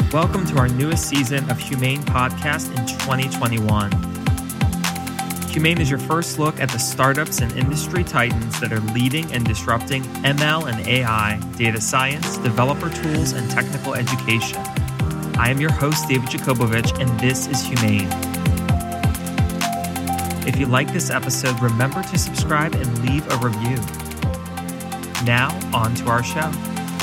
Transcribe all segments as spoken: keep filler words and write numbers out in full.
Welcome to our newest season of Humane Podcast in twenty twenty-one. Humane is your first look at the startups and industry titans that are leading and disrupting M L and A I, data science, developer tools, and technical education. I am your host, David Jakobovich, and this is Humane. If you like this episode, remember to subscribe and leave a review. Now, on to our show.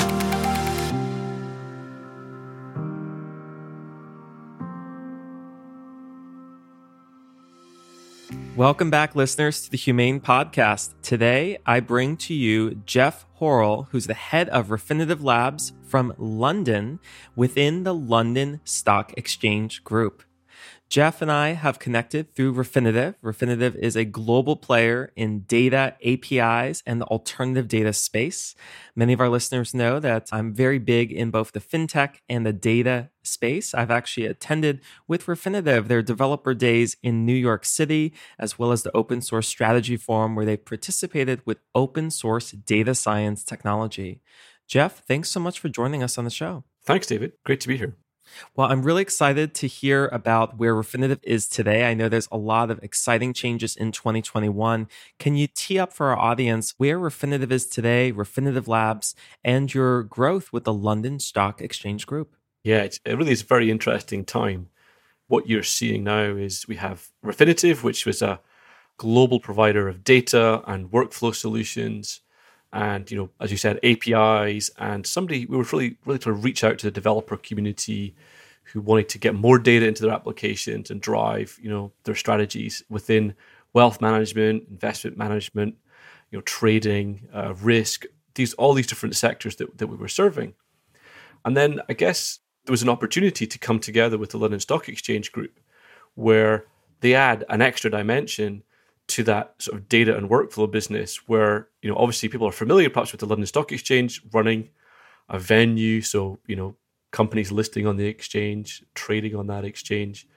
Welcome back, listeners, to the Humane Podcast. Today, I bring to you Jeff Horrell, who's the head of Refinitiv Labs from London within the London Stock Exchange Group. Jeff and I have connected through Refinitiv. Refinitiv is a global player in data, A P Is, and the alternative data space. Many of our listeners know that I'm very big in both the fintech and the data space. I've actually attended with Refinitiv their developer days in New York City, as well as the Open Source Strategy Forum, where they participated with open source data science technology. Jeff, thanks so much for joining us on the show. Thanks, David. Great to be here. Well, I'm really excited to hear about where Refinitiv is today. I know there's a lot of exciting changes in twenty twenty-one. Can you tee up for our audience where Refinitiv is today, Refinitiv Labs, and your growth with the London Stock Exchange Group? Yeah, it's, it really is a very interesting time. What you're seeing now is we have Refinitiv, which was a global provider of data and workflow solutions. And, you know, as you said, A P Is, and somebody, we were really, really trying to reach out to the developer community who wanted to get more data into their applications and drive, you know, their strategies within wealth management, investment management, you know, trading, uh, risk, these, all these different sectors that, that we were serving. And then I guess there was an opportunity to come together with the London Stock Exchange Group where they add an extra dimension to that sort of data and workflow business where, you know, obviously people are familiar perhaps with the London Stock Exchange running a venue. So, you know, companies listing on the exchange, trading on that exchange.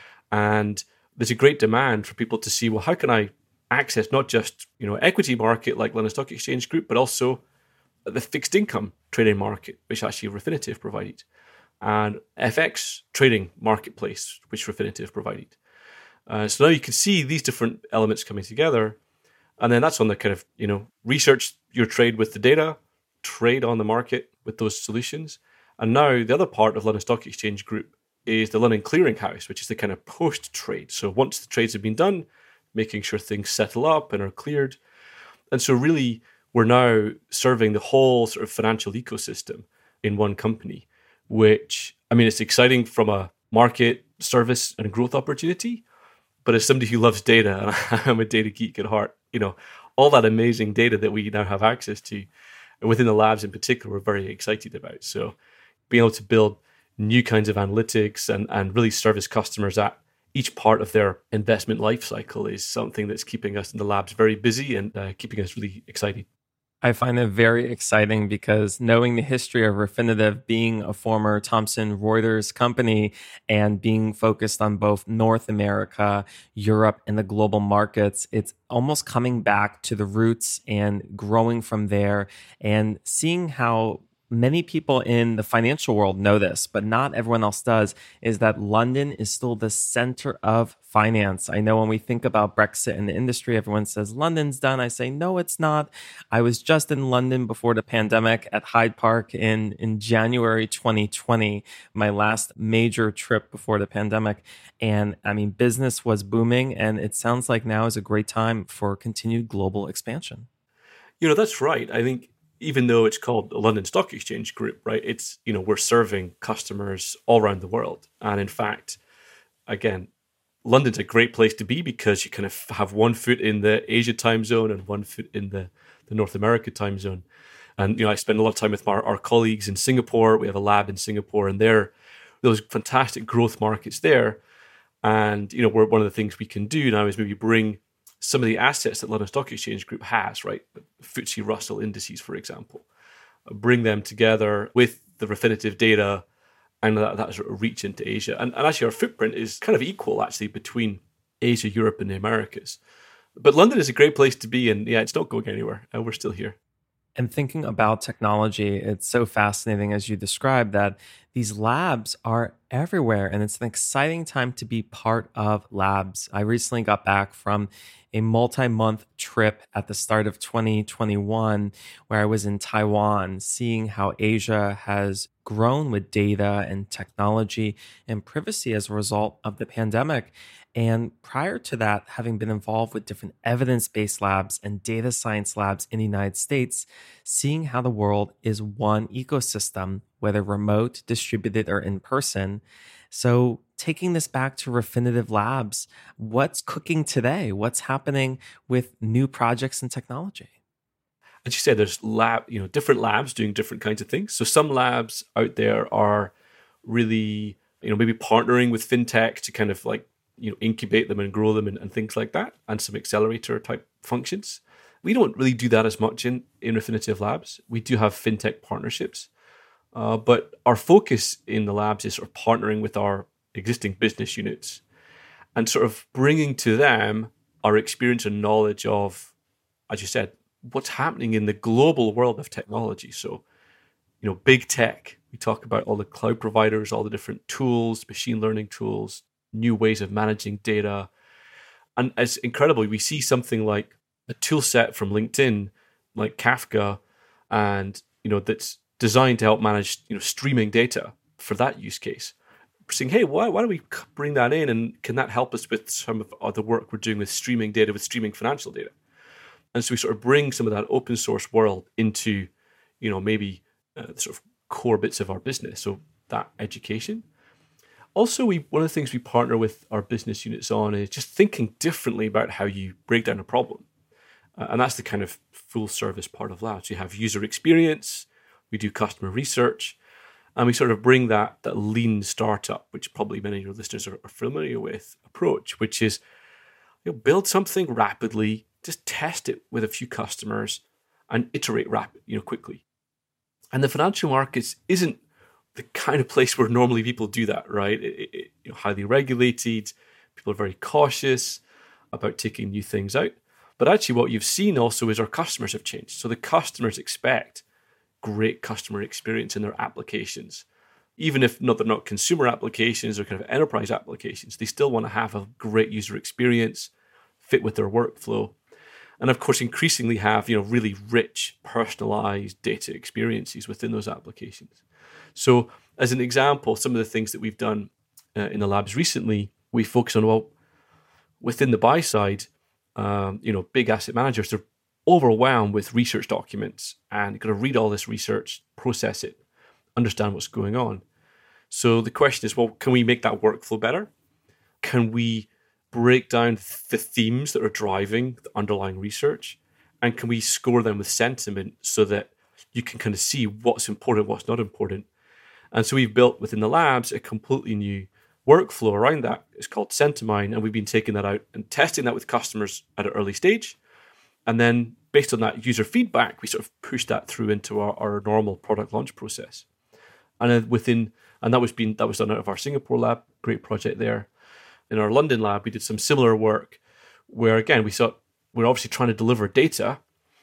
And there's a great demand for people to see, well, how can I access not just, you know, equity market like London Stock Exchange Group, but also the fixed income trading market, which actually Refinitiv provided, and F X trading marketplace, which Refinitiv provided. Uh, so now you can see these different elements coming together. And then that's on the kind of, you know, research your trade with the data, trade on the market with those solutions. And now the other part of London Stock Exchange Group is the London Clearing House, which is the kind of post-trade. So once the trades have been done, making sure things settle up and are cleared. And so really, we're now serving the whole sort of financial ecosystem in one company, which, I mean, it's exciting from a market, service, and growth opportunity. But as somebody who loves data, and I'm a data geek at heart, you know, all that amazing data that we now have access to within the labs in particular, we're very excited about. So being able to build new kinds of analytics and, and really service customers at each part of their investment life cycle is something that's keeping us in the labs very busy and uh, keeping us really excited. I find it very exciting because knowing the history of Refinitiv being a former Thomson Reuters company and being focused on both North America, Europe, and the global markets, it's almost coming back to the roots and growing from there and seeing how many people in the financial world know this, but not everyone else does, is that London is still the center of finance. I know when we think about Brexit in the industry, everyone says London's done. I say, no, it's not. I was just in London before the pandemic at Hyde Park in, in January twenty twenty, my last major trip before the pandemic. And I mean, business was booming, and it sounds like now is a great time for continued global expansion. You know, that's right. I think even though it's called the London Stock Exchange Group, right? It's, you know, we're serving customers all around the world. And in fact, again, London's a great place to be because you kind of have one foot in the Asia time zone and one foot in the, the North America time zone. And, you know, I spend a lot of time with our, our colleagues in Singapore. We have a lab in Singapore, and they're those fantastic growth markets there. And, you know, we're, one of the things we can do now is maybe bring some of the assets that London Stock Exchange Group has, right? F T S E Russell indices, for example, bring them together with the Refinitiv data and that, that sort of reach into Asia. And, and actually our footprint is kind of equal actually between Asia, Europe and the Americas. But London is a great place to be, and yeah, it's not going anywhere. And we're still here. And thinking about technology, it's so fascinating as you described that These labs are everywhere, and it's an exciting time to be part of labs. I recently got back from a multi month trip at the start of twenty twenty-one where I was in Taiwan, seeing how Asia has grown with data and technology and privacy as a result of the pandemic. And prior to that, having been involved with different evidence based labs and data science labs in the United States, seeing how the world is one ecosystem, whether remote, distributed, or in person. So, taking this back to Refinitiv Labs, what's cooking today? What's happening with new projects and technology? As you said, there's lab, you know, different labs doing different kinds of things. So some labs out there are really, you know, maybe partnering with fintech to kind of like, you know, incubate them and grow them and, and things like that, and some accelerator type functions. We don't really do that as much in, in Refinitiv Labs. We do have fintech partnerships, uh, but our focus in the labs is sort of partnering with our existing business units and sort of bringing to them our experience and knowledge of, as you said, what's happening in the global world of technology. So, you know, big tech, we talk about all the cloud providers, all the different tools, machine learning tools, new ways of managing data. And it's incredible. We see something like a tool set from LinkedIn, like Kafka, and, you know, that's designed to help manage, you know, streaming data for that use case. We're saying, hey, why, why don't we bring that in? And can that help us with some of the work we're doing with streaming data, with streaming financial data? And so we sort of bring some of that open source world into, you know, maybe uh, the sort of core bits of our business. So that education. Also, we one of the things we partner with our business units on is just thinking differently about how you break down a problem. Uh, and that's the kind of full service part of Labs. You have user experience, we do customer research, and we sort of bring that, that lean startup, which probably many of your listeners are, are familiar with, approach, which is, you know, build something rapidly, just test it with a few customers and iterate rapid, you know, quickly. And the financial markets isn't the kind of place where normally people do that, right? It, it, you know, highly regulated, people are very cautious about taking new things out. But actually what you've seen also is our customers have changed. So the customers expect great customer experience in their applications. Even if not, they're not consumer applications or kind of enterprise applications, they still want to have a great user experience, fit with their workflow. And of course, increasingly have, you know, really rich, personalized data experiences within those applications. So as an example, some of the things that we've done uh, in the labs recently, we focus on, well, within the buy side, um, you know, big asset managers, they're overwhelmed with research documents and got to read all this research, process it, understand what's going on. So the question is, well, can we make that workflow better? Can we break down the themes that are driving the underlying research? And can we score them with sentiment so that you can kind of see what's important, what's not important? And so we've built within the labs a completely new workflow around that. It's called Sentimine, and we've been taking that out and testing that with customers at an early stage. And then based on that user feedback, we sort of push that through into our, our normal product launch process. And then within, and that was being that was done out of our Singapore lab, great project there. In our London lab, we did some similar work where, again, we thought we're obviously trying to deliver data,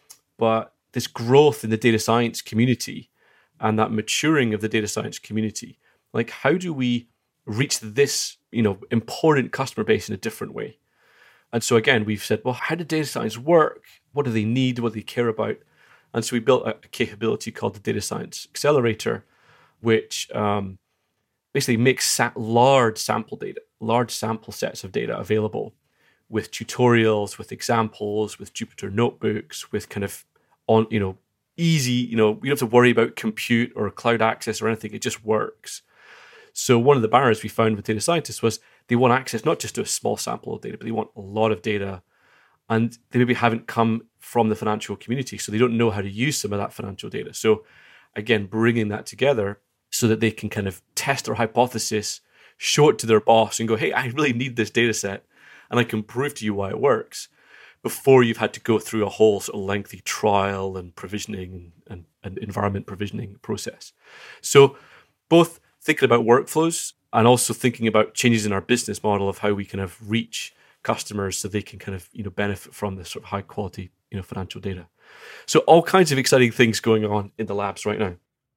but this growth in the data science community and that maturing of the data science community, like how do we reach this, you know, important customer base in a different way? And so again, we've said, well, how did data science work? What do they need? What do they care about? And so we built a capability called the Data Science Accelerator, which um, basically makes sa- large sample data, large sample sets of data available with tutorials, with examples, with Jupyter notebooks, with kind of on, you know, easy, you know, you don't have to worry about compute or cloud access or anything. It just works. So one of the barriers we found with data scientists was they want access not just to a small sample of data, but they want a lot of data. And they maybe haven't come from the financial community, so they don't know how to use some of that financial data. So again, bringing that together so that they can kind of test their hypothesis, show it to their boss and go, hey, I really need this data set and I can prove to you why it works, before you've had to go through a whole sort of lengthy trial and provisioning and, and environment provisioning process. So both thinking about workflows and also thinking about changes in our business model of how we kind of reach customers so they can kind of, you know, benefit from this sort of high quality, you know, financial data. So all kinds of exciting things going on in the labs right now.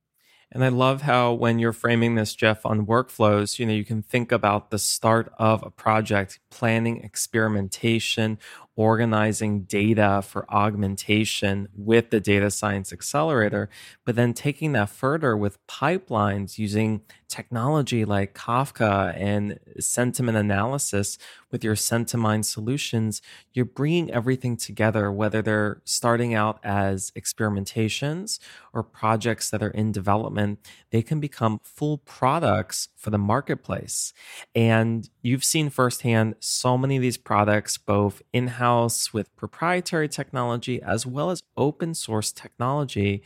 And I love how when you're framing this, Jeff, on workflows, you know, you can think about the start of a project, planning experimentation, organizing data for augmentation with the data science accelerator, but then taking that further with pipelines using technology like Kafka and sentiment analysis with your Sentimine solutions, you're bringing everything together, whether they're starting out as experimentations or projects that are in development, they can become full products for the marketplace. And you've seen firsthand so many of these products, both in house with proprietary technology as well as open source technology.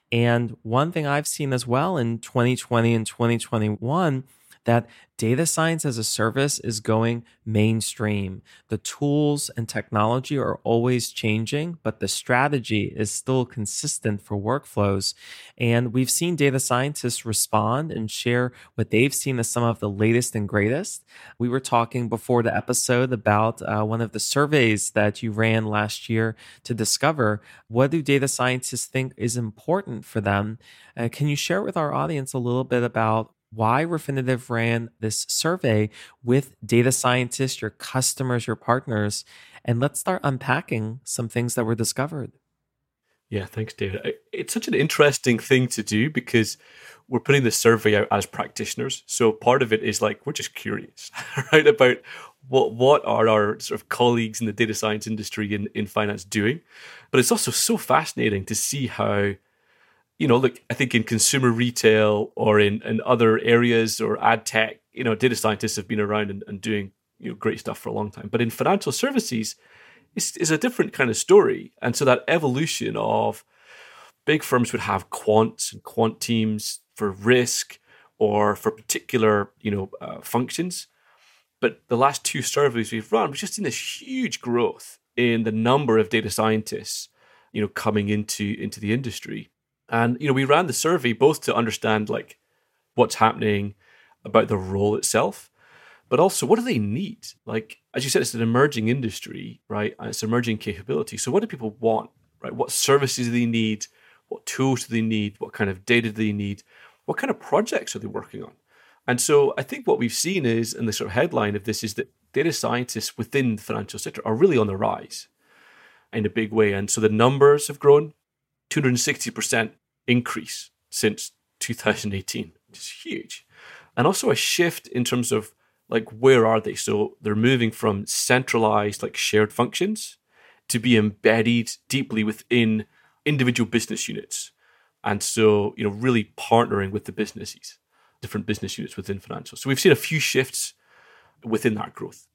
And one thing I've seen as well in twenty twenty and twenty twenty-one, that data science as a service is going mainstream. The tools and technology are always changing, but the strategy is still consistent for workflows. And we've seen data scientists respond and share what they've seen as some of the latest and greatest. We were talking before the episode about uh, one of the surveys that you ran last year to discover what do data scientists think is important for them. Uh, can you share with our audience a little bit about why Refinitiv ran this survey with data scientists, your customers, your partners, and let's start unpacking some things that were discovered. Yeah, thanks, David. It's such an interesting thing to do because we're putting this survey out as practitioners. So part of it is like, we're just curious, right, about what what are our sort of colleagues in the data science industry in, in finance doing. But it's also so fascinating to see how, you know, look, I think in consumer retail or in, in other areas or ad tech, you know, data scientists have been around and, and doing, you know, great stuff for a long time. But in financial services, it's, it's a different kind of story. And so that evolution of big firms would have quants and quant teams for risk or for particular, you know, uh, functions. But the last two surveys we've run, we've just seen this huge growth in the number of data scientists, you know, coming into into the industry. And, you know, we ran the survey both to understand like what's happening about the role itself, but also what do they need? Like, as you said, it's an emerging industry, right? And it's emerging capability. So what do people want, right? What services do they need? What tools do they need? What kind of data do they need? What kind of projects are they working on? And so I think what we've seen is, and the sort of headline of this is that data scientists within the financial sector are really on the rise in a big way. And so the numbers have grown. two hundred sixty percent increase since two thousand eighteen, which is huge. And also a shift in terms of like, where are they? So they're moving from centralized, like shared functions to be embedded deeply within individual business units. And so, you know, really partnering with the businesses, different business units within financial. So we've seen a few shifts within that growth.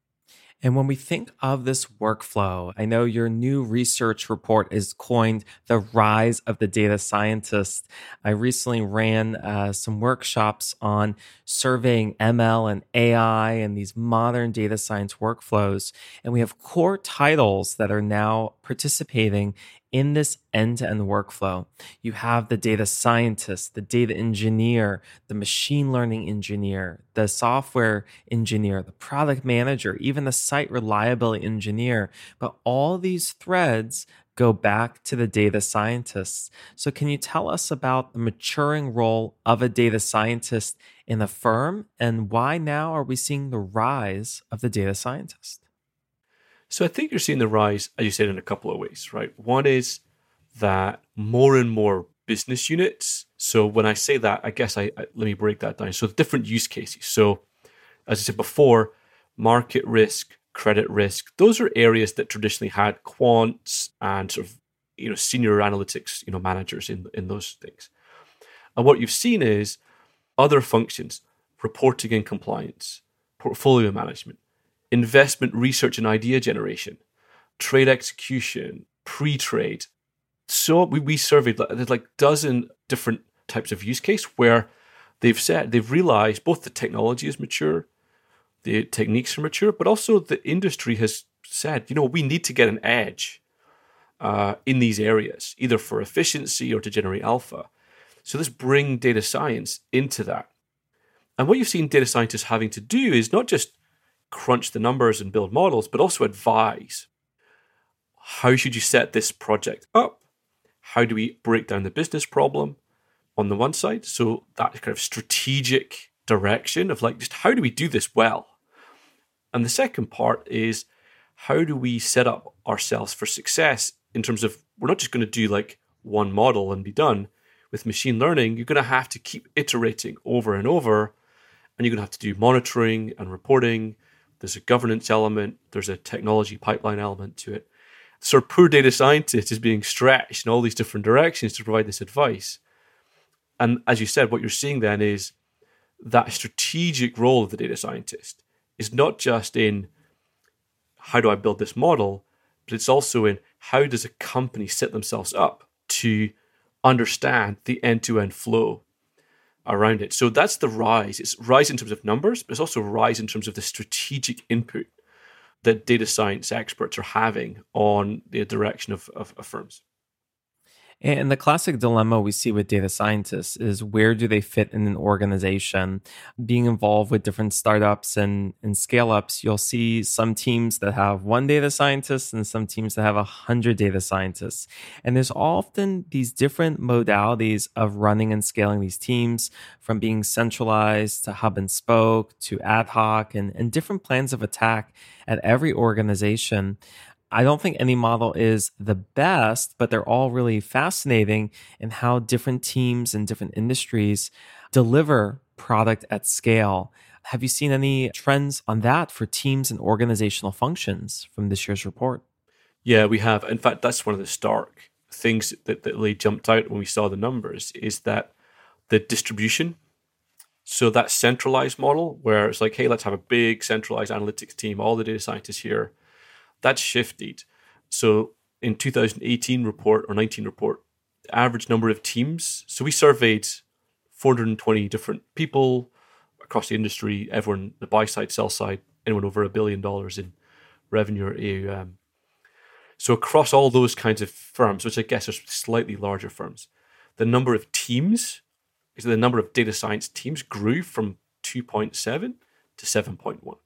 And when we think of this workflow, I know your new research report is coined the rise of the data scientist. I recently ran uh, some workshops on surveying M L and A I and these modern data science workflows. And we have core titles that are now participating in this end-to-end workflow. You have the data scientist, the data engineer, the machine learning engineer, the software engineer, the product manager, even the site reliability engineer. But all these threads go back to the data scientists. So can you tell us about the maturing role of a data scientist in the firm and why now are we seeing the rise of the data scientist? So I think you're seeing the rise, as you said, in a couple of ways, right? One is that more and more business units. So when I say that, I guess I, I let me break that down. So different use cases. So as I said before, market risk, credit risk, those are areas that traditionally had quants and sort of, you know, senior analytics, you know, managers in, in those things. And what you've seen is other functions, reporting and compliance, portfolio management, investment research and idea generation, trade execution, pre-trade. So we, we surveyed there's like a dozen different types of use case where they've said they've realized both the technology is mature, the techniques are mature, but also the industry has said, you know, we need to get an edge uh, in these areas, either for efficiency or to generate alpha. So let's bring data science into that. And what you've seen data scientists having to do is not just crunch the numbers and build models, but also advise. How should you set this project up? How do we break down the business problem? on the one side. So that kind of strategic direction of like, just how do we do this well? And the second part is how do we set up ourselves for success in terms of we're not just going to do like one model and be done. With machine learning, you're going to have to keep iterating over and over, and you're going to have to do monitoring and reporting. There's a governance element. There's a technology pipeline element to it. So our poor data scientist is being stretched in all these different directions to provide this advice. And as you said, what you're seeing then is that strategic role of the data scientist is not just in how do I build this model, but it's also in how does a company set themselves up to understand the end-to-end flow around it. So that's the rise. It's rise in terms of numbers, but it's also rise in terms of the strategic input that data science experts are having on the direction of, of, of firms. And the classic dilemma we see with data scientists is where do they fit in an organization? Being involved with different startups and, and scale ups, you'll see some teams that have one data scientist and some teams that have a hundred data scientists. And there's often these different modalities of running and scaling these teams, from being centralized to hub and spoke to ad hoc, and, and different plans of attack at every organization. I don't think any model is the best, but they're all really fascinating in how different teams and different industries deliver product at scale. Have you seen any trends on that for teams and organizational functions from this year's report? Yeah, we have. In fact, that's one of the stark things that, that really jumped out when we saw the numbers is that the distribution. So that centralized model where it's like, hey, let's have a big centralized analytics team, all the data scientists here. That's shifted. So in two thousand eighteen report or nineteen report, the average number of teams. So we surveyed four hundred twenty different people across the industry, everyone, the buy side, sell side, anyone over a billion dollars in revenue or A U M. So across all those kinds of firms, which I guess are slightly larger firms, the number of teams, so the number of data science teams grew from two point seven to seven point one.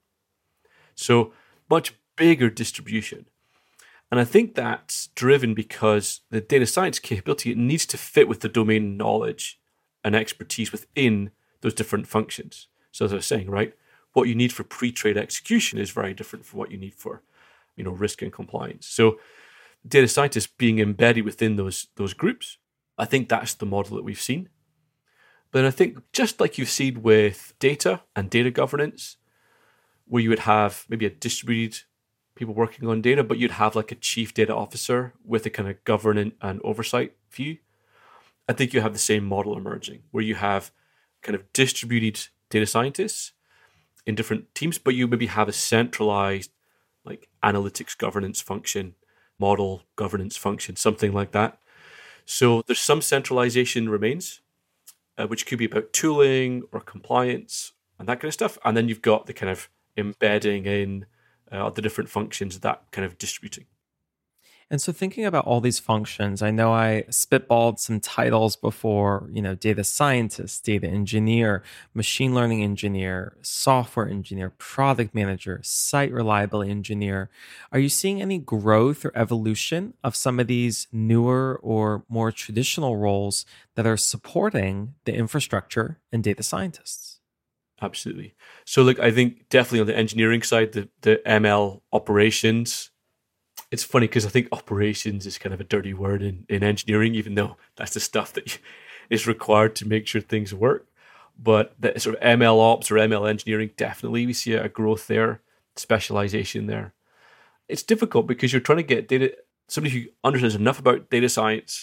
So much bigger distribution. And I think that's driven because the data science capability, it needs to fit with the domain knowledge and expertise within those different functions. So as I was saying, right, what you need for pre-trade execution is very different from what you need for, you know, risk and compliance. So data scientists being embedded within those, those groups, I think that's the model that we've seen. But I think just like you've seen with data and data governance, where you would have maybe a distributed people working on data, but you'd have like a chief data officer with a kind of governance and oversight view. I think you have the same model emerging where you have kind of distributed data scientists in different teams, but you maybe have a centralized like analytics governance function, model governance function, something like that. So there's some centralization remains, uh, which could be about tooling or compliance and that kind of stuff. And then you've got the kind of embedding in Uh, the different functions, that kind of distributing. And so thinking about all these functions, I know I spitballed some titles before, you know, data scientist, data engineer, machine learning engineer, software engineer, product manager, site reliability engineer. Are you seeing any growth or evolution of some of these newer or more traditional roles that are supporting the infrastructure and data scientists? Absolutely. So look, I think definitely on the engineering side, the, the M L operations, it's funny because I think operations is kind of a dirty word in, in engineering, even though that's the stuff that is required to make sure things work. But the sort of M L ops or M L engineering, definitely we see a growth there, specialization there. It's difficult because you're trying to get data, somebody who understands enough about data science,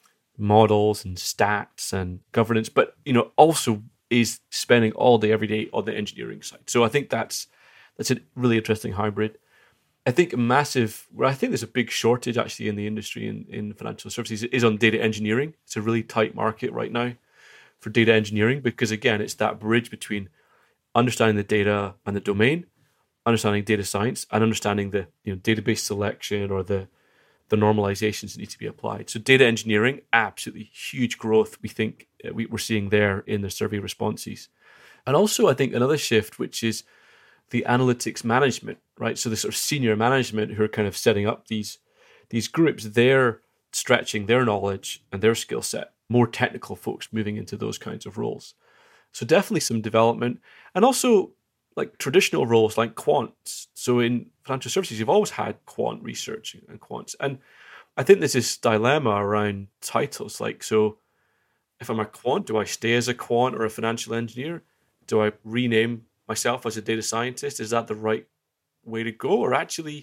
models and stats and governance, but you know, also is spending all day, every day on the engineering side. So I think that's that's a really interesting hybrid. I think a massive, where I think there's a big shortage actually in the industry in, in financial services is on data engineering. It's a really tight market right now for data engineering because again, it's that bridge between understanding the data and the domain, understanding data science, and understanding the you know database selection or the the normalizations that need to be applied. So data engineering, absolutely huge growth we think we, we're seeing there in the survey responses. And also I think another shift, which is the analytics management, right? So the sort of senior management who are kind of setting up these, these groups, they're stretching their knowledge and their skill set more technical folks moving into those kinds of roles. So definitely some development, and also like traditional roles like quants. So in financial services, you've always had quant research and quants. And I think there's this dilemma around titles. Like, so if I'm a quant, do I stay as a quant or a financial engineer? Do I rename myself as a data scientist? Is that the right way to go? Or actually,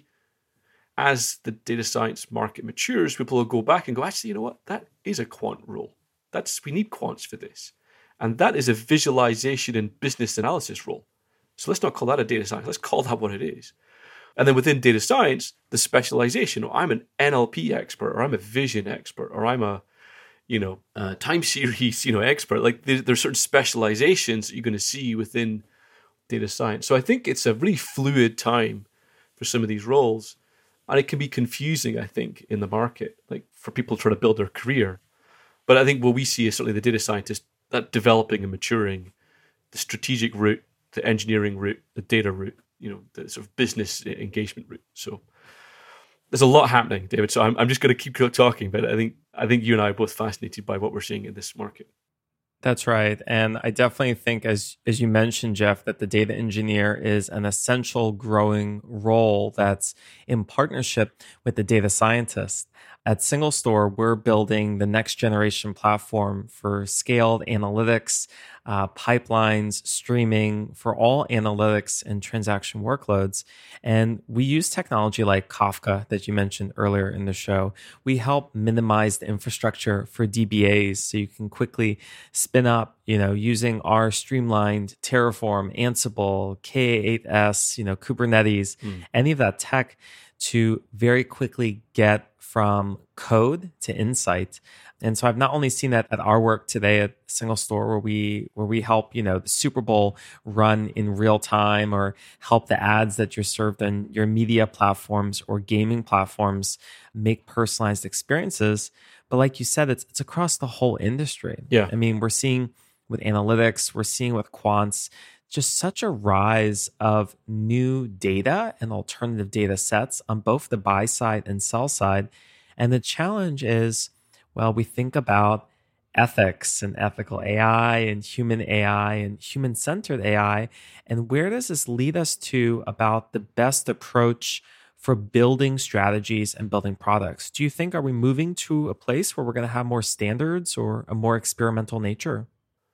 as the data science market matures, people will go back and go, actually, you know what? That is a quant role. That's, we need quants for this. And that is a visualization and business analysis role. So let's not call that a data science. Let's call that what it is. And then within data science, the specialization, oh, I'm an N L P expert, or I'm a vision expert, or I'm a, you know, a time series, you know, expert. Like there, there's certain specializations that you're going to see within data science. So I think it's a really fluid time for some of these roles. And it can be confusing, I think, in the market, like for people trying to build their career. But I think what we see is certainly the data scientist that developing and maturing, the strategic route, the engineering route, the data route, you know, the sort of business engagement route. So there's a lot happening, David. So I'm I'm just going to keep talking, but I think I think you and I are both fascinated by what we're seeing in this market. That's right. And I definitely think, as as you mentioned, Jeff, that the data engineer is an essential growing role that's in partnership with the data scientist. At SingleStore, we're building the next generation platform for scaled analytics, uh, pipelines, streaming for all analytics and transaction workloads. And we use technology like Kafka that you mentioned earlier in the show. We help minimize the infrastructure for D B As so you can quickly spin up, you know, using our streamlined Terraform, Ansible, K eight S, you know, Kubernetes, mm. any of that tech to very quickly get from code to insight. And so I've not only seen that at our work today at SingleStore, where we where we help, you know, the Super Bowl run in real time, or help the ads that you're served on your media platforms or gaming platforms make personalized experiences. But like you said, it's it's across the whole industry. Yeah. I mean, we're seeing with analytics, we're seeing with quants, just such a rise of new data and alternative data sets on both the buy side and sell side. And the challenge is, well, we think about ethics and ethical A I and human A I and human-centered A I. And where does this lead us to about the best approach for building strategies and building products? Do you think, are we moving to a place where we're going to have more standards or a more experimental nature?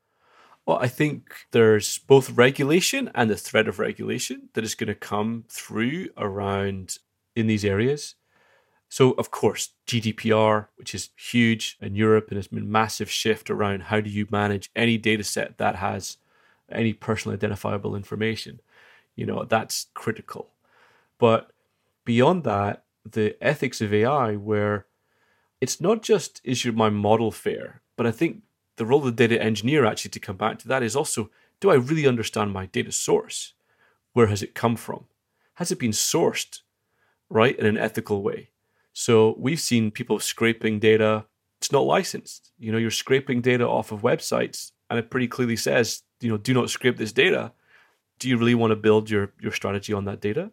Well, I think there's both regulation and the threat of regulation that is going to come through around in these areas. So, of course, G D P R, which is huge in Europe and has been a massive shift around how do you manage any data set that has any personally identifiable information. You know, that's critical. But beyond that, the ethics of A I, where it's not just, is your my model fair, but I think the role of the data engineer, actually, to come back to that, is also, do I really understand my data source? Where has it come from? Has it been sourced, right, in an ethical way? So we've seen people scraping data. It's not licensed. You know, you're scraping data off of websites, and it pretty clearly says, you know, do not scrape this data. Do you really want to build your, your strategy on that data?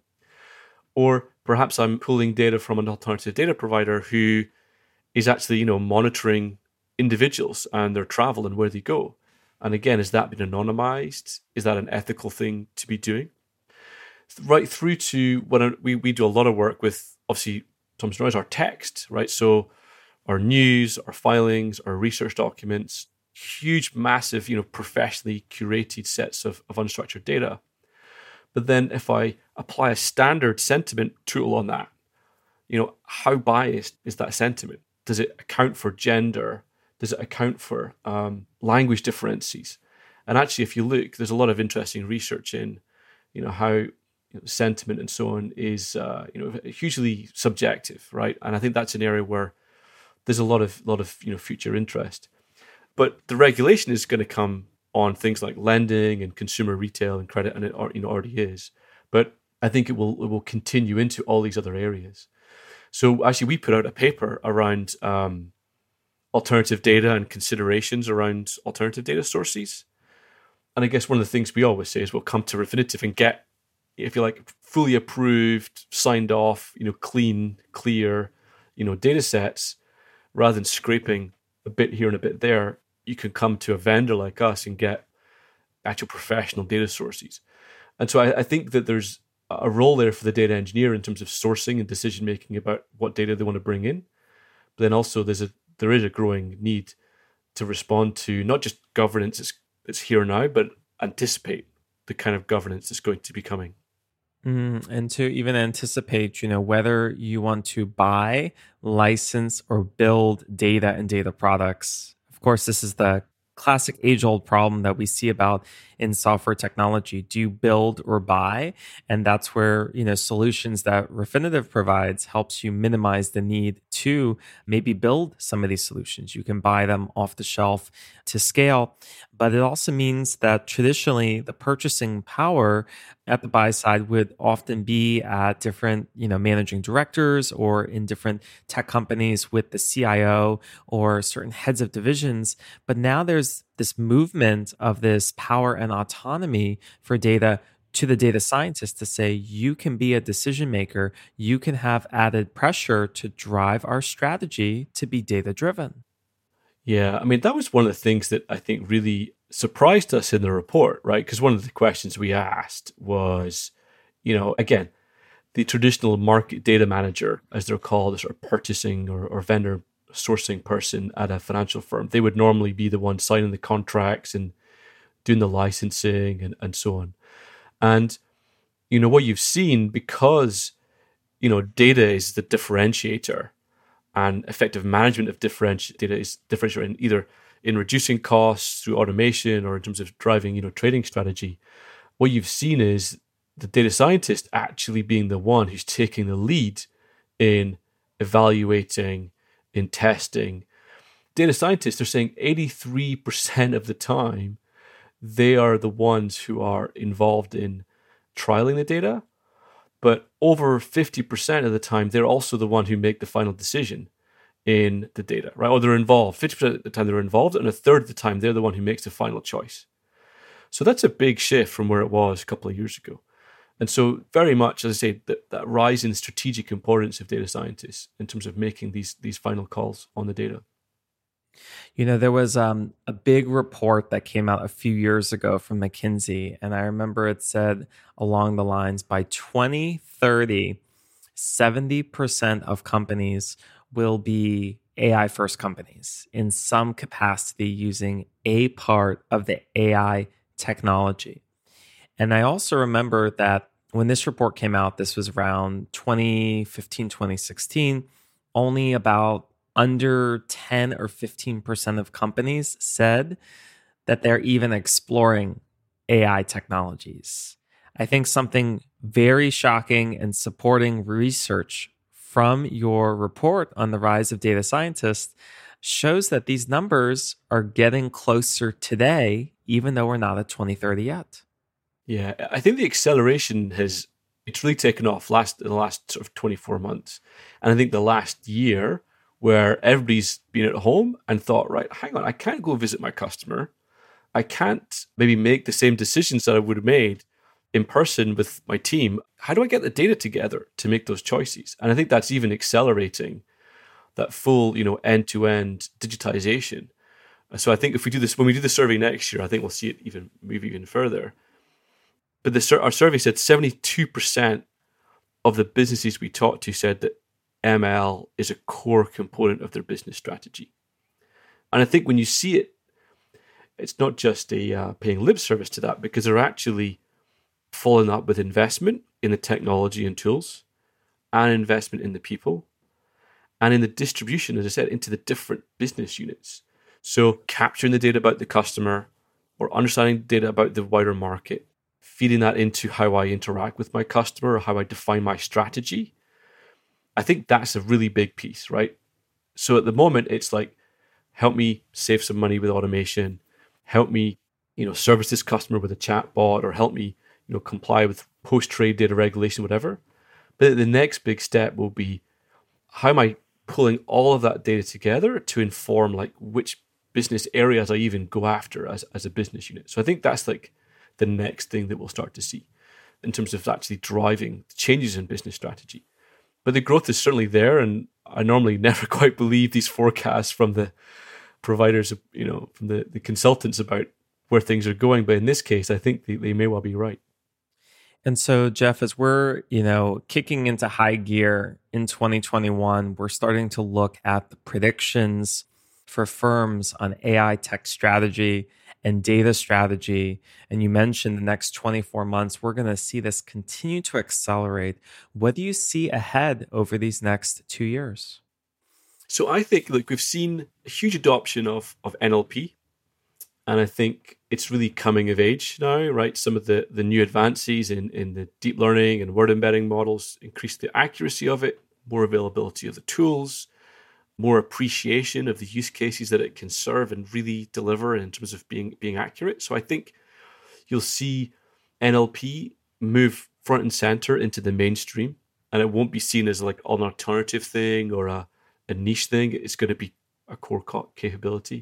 Or perhaps I'm pulling data from an alternative data provider who is actually, you know, monitoring individuals and their travel and where they go. And again, has that been anonymized? Is that an ethical thing to be doing? Right through to when we, we do a lot of work with, obviously, Thomson Reuters, our text, right? So our news, our filings, our research documents, huge, massive, you know, professionally curated sets of, of unstructured data. But then if I apply a standard sentiment tool on that, you know, how biased is that sentiment? Does it account for gender? Does it account for um, language differences? And actually, if you look, there's a lot of interesting research in, you know, how you know, sentiment and so on is, uh, you know, hugely subjective, right? And I think that's an area where there's a lot of, lot of, you know, future interest. But the regulation is going to come on things like lending and consumer retail and credit, and it you know already is. But I think it will it will continue into all these other areas. So actually, we put out a paper around Um, alternative data and considerations around alternative data sources. And I guess one of the things we always say is we'll come to Refinitiv and get, if you like, fully approved, signed off, you know, clean, clear, you know, data sets, rather than scraping a bit here and a bit there, you can come to a vendor like us and get actual professional data sources. And so I, I think that there's a role there for the data engineer in terms of sourcing and decision making about what data they want to bring in. But then also there's a there is a growing need to respond to not just governance that's, that's here now, but anticipate the kind of governance that's going to be coming. Mm, and to even anticipate, you know, whether you want to buy, license, or build data and data products. Of course, this is the classic age-old problem that we see about in software technology. Do you build or buy? And that's where, you know, solutions that Refinitiv provides helps you minimize the need to maybe build some of these solutions. You can buy them off the shelf to scale. But it also means that traditionally the purchasing power at the buy side would often be at different, you know, managing directors or in different tech companies with the C I O or certain heads of divisions. But now there's this movement of this power and autonomy for data to the data scientist to say, you can be a decision maker, you can have added pressure to drive our strategy to be data driven. Yeah, I mean, that was one of the things that I think really surprised us in the report, right? Because one of the questions we asked was, you know, again, the traditional market data manager, as they're called, the sort of purchasing or, or vendor sourcing person at a financial firm, they would normally be the one signing the contracts and doing the licensing and, and so on. And, you know, what you've seen, because, you know, data is the differentiator and effective management of differenti- data is differentiator in either in reducing costs through automation or in terms of driving, you know, trading strategy. What you've seen is the data scientist actually being the one who's taking the lead in evaluating, in testing. Data scientists are saying eighty-three percent of the time, they are the ones who are involved in trialing the data. But over fifty percent of the time, they're also the one who make the final decision in the data, right? Or they're involved. fifty percent of the time they're involved, and a third of the time they're the one who makes the final choice. So that's a big shift from where it was a couple of years ago. And so very much, as I say, that, that rise in strategic importance of data scientists in terms of making these, these final calls on the data. You know, there was um, a big report that came out a few years ago from McKinsey, and I remember it said along the lines, by twenty thirty, seventy percent of companies will be A I-first companies in some capacity using a part of the A I technology. And I also remember that when this report came out, this was around twenty fifteen, twenty sixteen, only about under ten or fifteen percent of companies said that they're even exploring A I technologies. I think something very shocking and supporting research from your report on the rise of data scientists shows that these numbers are getting closer today, even though we're not at twenty thirty yet. Yeah, I think the acceleration has, it's really taken off last in the last sort of twenty-four months. And I think the last year, where everybody's been at home and thought, right, hang on, I can't go visit my customer. I can't maybe make the same decisions that I would have made in person with my team. How do I get the data together to make those choices? And I think that's even accelerating that full, you know, end-to-end digitization. So I think if we do this, when we do the survey next year, I think we'll see it even move even further. But the, our survey said seventy-two percent of the businesses we talked to said that M L is a core component of their business strategy. And I think when you see it, it's not just a uh, paying lip service to that, because they're actually following up with investment in the technology and tools, and investment in the people, and in the distribution, as I said, into the different business units. So capturing the data about the customer or understanding data about the wider market, feeding that into how I interact with my customer or how I define my strategy. I think that's a really big piece, right? So at the moment, it's like, help me save some money with automation, help me, you know, service this customer with a chat bot, or help me, you know, comply with post-trade data regulation, whatever. But the next big step will be, how am I pulling all of that data together to inform like which business areas I even go after as, as a business unit? So I think that's like the next thing that we'll start to see in terms of actually driving changes in business strategy. But the growth is certainly there, and I normally never quite believe these forecasts from the providers, you know, from the, the consultants about where things are going. But in this case, I think they, they may well be right. And so, Jeff, as we're, you know, kicking into high gear in twenty twenty-one, we're starting to look at the predictions for firms on A I tech strategy and data strategy. And you mentioned the next twenty-four months, we're going to see this continue to accelerate. What do you see ahead over these next two years? So I think, look, we've seen a huge adoption of, of N L P. And I think it's really coming of age now, right? Some of the, the new advances in, in the deep learning and word embedding models increase the accuracy of it, more availability of the tools, more appreciation of the use cases that it can serve and really deliver in terms of being, being accurate. So I think you'll see N L P move front and center into the mainstream, and it won't be seen as like an alternative thing or a, a niche thing. It's going to be a core capability.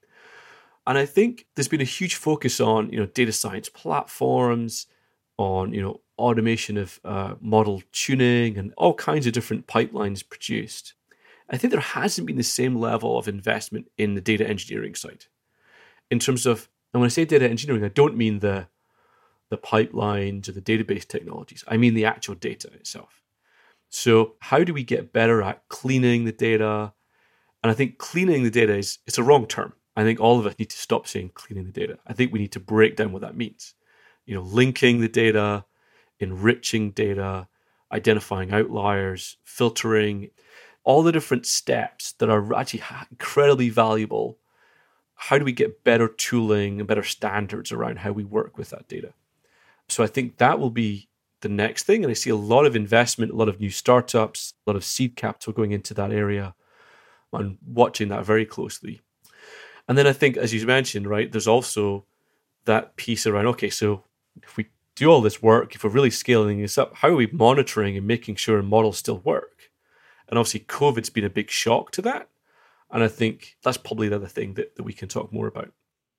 And I think there's been a huge focus on, you know, data science platforms, on, you know, automation of uh, model tuning and all kinds of different pipelines produced. I think there hasn't been the same level of investment in the data engineering side. In terms of, and when I say data engineering, I don't mean the, the pipelines or the database technologies. I mean the actual data itself. So how do we get better at cleaning the data? And I think cleaning the data is, it's a wrong term. I think all of us need to stop saying cleaning the data. I think we need to break down what that means. You know, linking the data, enriching data, identifying outliers, filtering, all the different steps that are actually incredibly valuable. How do we get better tooling and better standards around how we work with that data? So I think that will be the next thing. And I see a lot of investment, a lot of new startups, a lot of seed capital going into that area. I'm watching that very closely. And then I think, as you mentioned, right, there's also that piece around, okay, so if we do all this work, if we're really scaling this up, how are we monitoring and making sure models still work? And obviously, COVID's been a big shock to that. And I think that's probably the other thing that, that we can talk more about.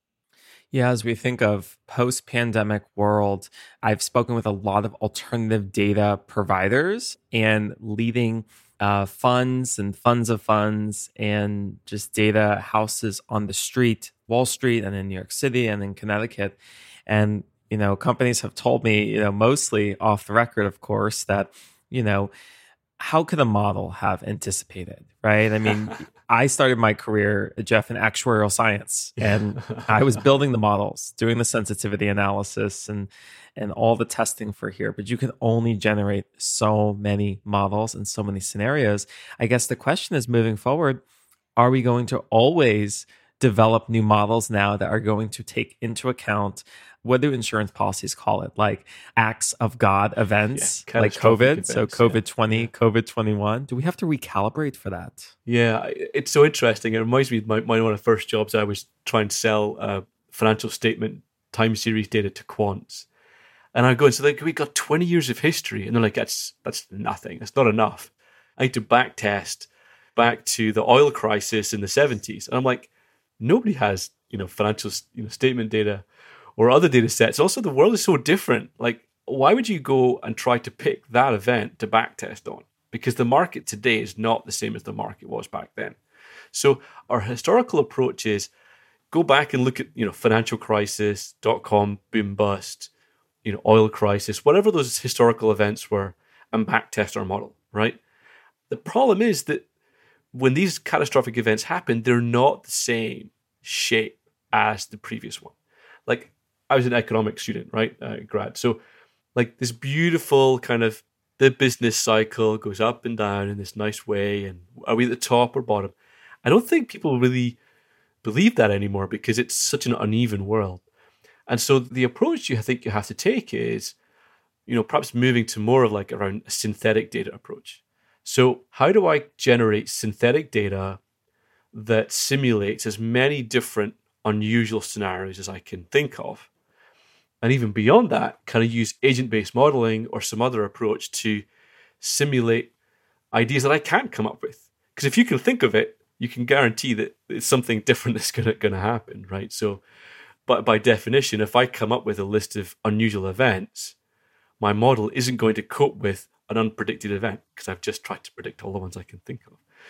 Yeah, as we think of post-pandemic world, I've spoken with a lot of alternative data providers and leading Uh, funds and funds of funds and just data houses on the street, Wall Street, and in New York City and in Connecticut. And, you know, companies have told me, you know, mostly off the record, of course, that, you know, how could a model have anticipated, right? I mean, I started my career, Jeff, in actuarial science, and I was building the models, doing the sensitivity analysis and and all the testing for here. But you can only generate so many models and so many scenarios. I guess the question is, moving forward, are we going to always develop new models now that are going to take into account, what do insurance policies call it? Like acts of God events, yeah, like COVID. Events, so COVID twenty, yeah. COVID twenty-one. Do we have to recalibrate for that? Yeah, it's so interesting. It reminds me of my, my one of the first jobs. I was trying to sell uh, financial statement time series data to quants. And I go, so like, we got twenty years of history. And they're like, that's that's nothing. That's not enough. I had to back test back to the oil crisis in the seventies. And I'm like, nobody has, you know, financial you know, statement data or other data sets. Also, the world is so different. Like, why would you go and try to pick that event to backtest on? Because the market today is not the same as the market was back then. So our historical approach is go back and look at, you know, financial crisis, dot-com boom bust, you know, oil crisis, whatever those historical events were, and backtest our model, right? The problem is that when these catastrophic events happen, they're not the same shape as the previous one. Like, I was an economics student, right, uh, grad. So, like, this beautiful kind of, the business cycle goes up and down in this nice way. And are we at the top or bottom? I don't think people really believe that anymore because it's such an uneven world. And so the approach you think you have to take is, you know, perhaps moving to more of like around a synthetic data approach. So how do I generate synthetic data that simulates as many different unusual scenarios as I can think of? And even beyond that, can I use agent-based modeling or some other approach to simulate ideas that I can't come up with? Because if you can think of it, you can guarantee that it's something different that's going to, going to happen, right? So, but by definition, if I come up with a list of unusual events, my model isn't going to cope with an unpredicted event because I've just tried to predict all the ones I can think of.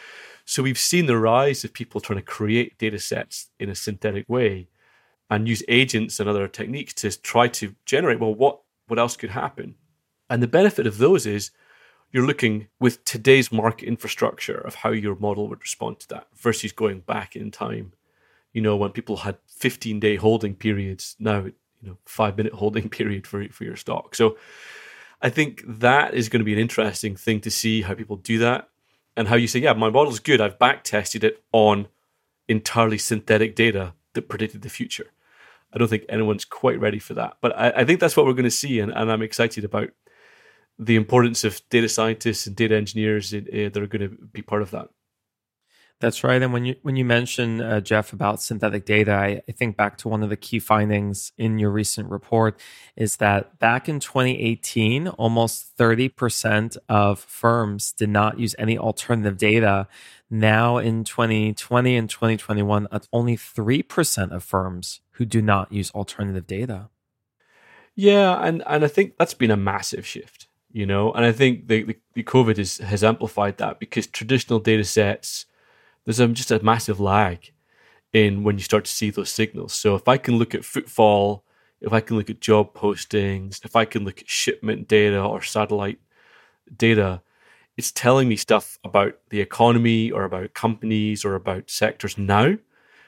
So we've seen the rise of people trying to create data sets in a synthetic way and use agents and other techniques to try to generate, well, what, what else could happen? And the benefit of those is you're looking with today's market infrastructure of how your model would respond to that versus going back in time. You know, when people had fifteen-day holding periods, now, you know, five-minute holding period for, for your stock. So I think that is going to be an interesting thing to see how people do that and how you say, yeah, my model's good. I've back-tested it on entirely synthetic data that predicted the future. I don't think anyone's quite ready for that. But I, I think that's what we're going to see, and, and I'm excited about the importance of data scientists and data engineers uh, that are going to be part of that. That's right. And when you when you mention, uh, Jeff, about synthetic data, I, I think back to one of the key findings in your recent report is that back in twenty eighteen, almost thirty percent of firms did not use any alternative data. Now in twenty twenty and twenty twenty-one, it's only three percent of firms who do not use alternative data. Yeah, and, and I think that's been a massive shift, you know, and I think the, the, the COVID is, has amplified that because traditional data sets, there's a, just a massive lag in when you start to see those signals. So if I can look at footfall, if I can look at job postings, if I can look at shipment data or satellite data, it's telling me stuff about the economy or about companies or about sectors now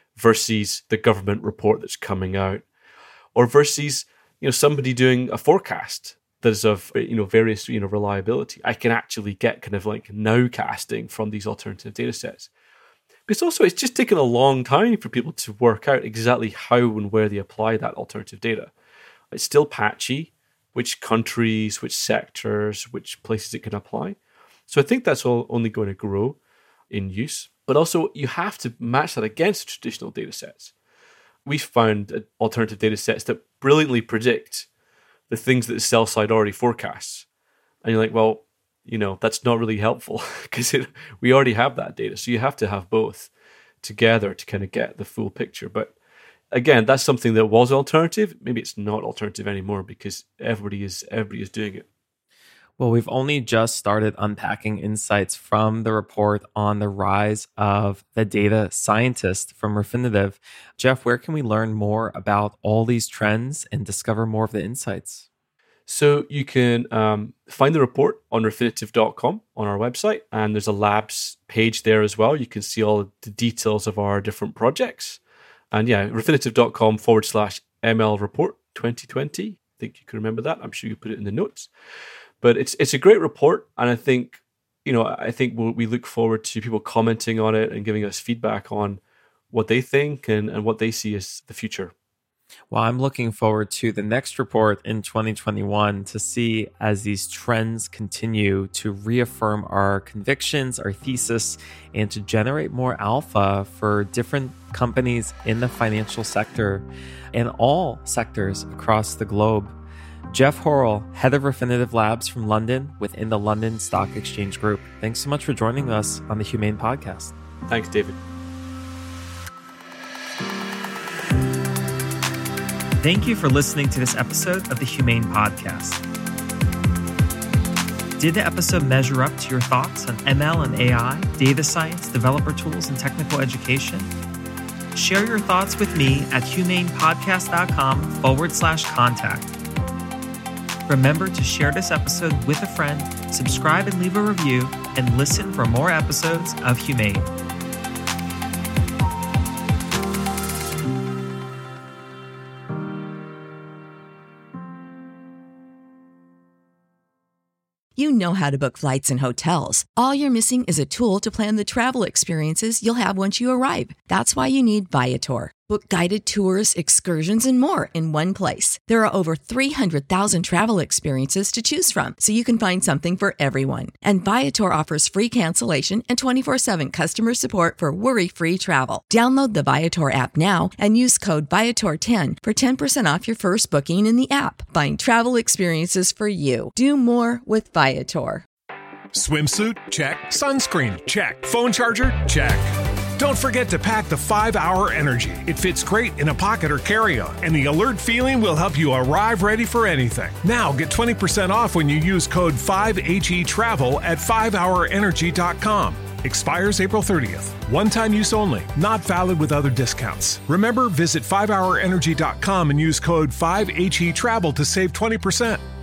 versus the government report that's coming out, or versus, you know, somebody doing a forecast that is of, you know, various, you know, reliability. I can actually get kind of like nowcasting from these alternative data sets. Because also it's just taken a long time for people to work out exactly how and where they apply that alternative data. It's still patchy, which countries, which sectors, which places it can apply. So I think that's all only going to grow in use. But also you have to match that against traditional data sets. We've found alternative data sets that brilliantly predict the things that the sell side already forecasts. And you're like, well, you know, that's not really helpful because we already have that data. So you have to have both together to kind of get the full picture. But again, that's something that was alternative. Maybe it's not alternative anymore because everybody is everybody is doing it. Well, we've only just started unpacking insights from the report on the rise of the data scientist from Refinitiv. Jeff, where can we learn more about all these trends and discover more of the insights? So you can um, find the report on refinitiv dot com on our website, and there's a labs page there as well. You can see all the details of our different projects. And yeah, refinitiv.com forward slash ML report twenty twenty. I think you can remember that. I'm sure you put it in the notes. But it's it's a great report, and I think, you know, I think we'll, we look forward to people commenting on it and giving us feedback on what they think and, and what they see as the future. Well, I'm looking forward to the next report in twenty twenty-one to see as these trends continue to reaffirm our convictions, our thesis, and to generate more alpha for different companies in the financial sector and all sectors across the globe. Jeff Horrell, head of Refinitiv Labs from London within the London Stock Exchange Group. Thanks so much for joining us on the Humane Podcast. Thanks, David. Thank you for listening to this episode of the Humane Podcast. Did the episode measure up to your thoughts on M L and A I, data science, developer tools, and technical education? Share your thoughts with me at humanepodcast.com forward slash contact. Remember to share this episode with a friend, subscribe and leave a review, and listen for more episodes of Humane. You know how to book flights and hotels. All you're missing is a tool to plan the travel experiences you'll have once you arrive. That's why you need Viator. Book guided tours, excursions, and more in one place. There are over three hundred thousand travel experiences to choose from, so you can find something for everyone. And Viator offers free cancellation and twenty-four seven customer support for worry-free travel. Download the Viator app now and use code Viator ten for ten percent off your first booking in the app. Find travel experiences for you. Do more with Viator. Swimsuit? Check. Sunscreen? Check. Phone charger? Check. Don't forget to pack the five hour Energy. It fits great in a pocket or carry-on, and the alert feeling will help you arrive ready for anything. Now get twenty percent off when you use code five H E Travel at five hour energy dot com. Expires April thirtieth. One-time use only. Not valid with other discounts. Remember, visit five hour energy dot com and use code five H E travel to save twenty percent.